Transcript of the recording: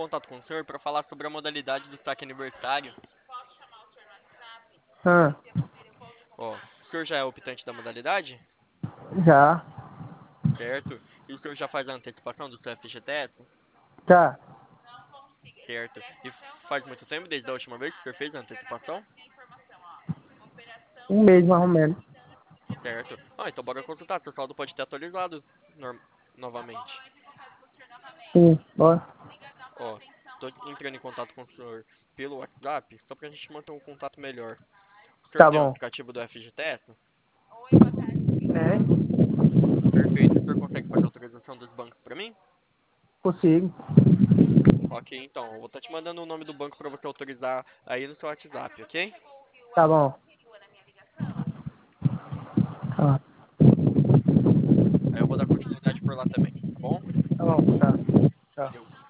contato com o senhor para falar sobre a modalidade do saque aniversário. Ah, Ó, o senhor já é optante da modalidade? já. Certo? E o senhor já faz a antecipação do seu FGTS? Já. Certo. E faz muito tempo, desde a última vez que o senhor fez a antecipação? Um mês mais ou menos. Certo. Ah, então bora consultar, seu saldo pode ter atualizado novamente. Sim, bora. Ó, tô entrando em contato com o senhor pelo WhatsApp, só pra gente manter um contato melhor. O senhor Tá tem o bom. aplicativo do FGTS? É, Perfeito. O senhor consegue fazer a autorização dos bancos pra mim? consigo. Ok, então, eu vou estar te mandando o nome do banco pra você autorizar aí no seu WhatsApp, ok? Tá bom. Tá, Aí eu vou dar continuidade por lá também, tá bom? tá bom, tá. Tá. Valeu.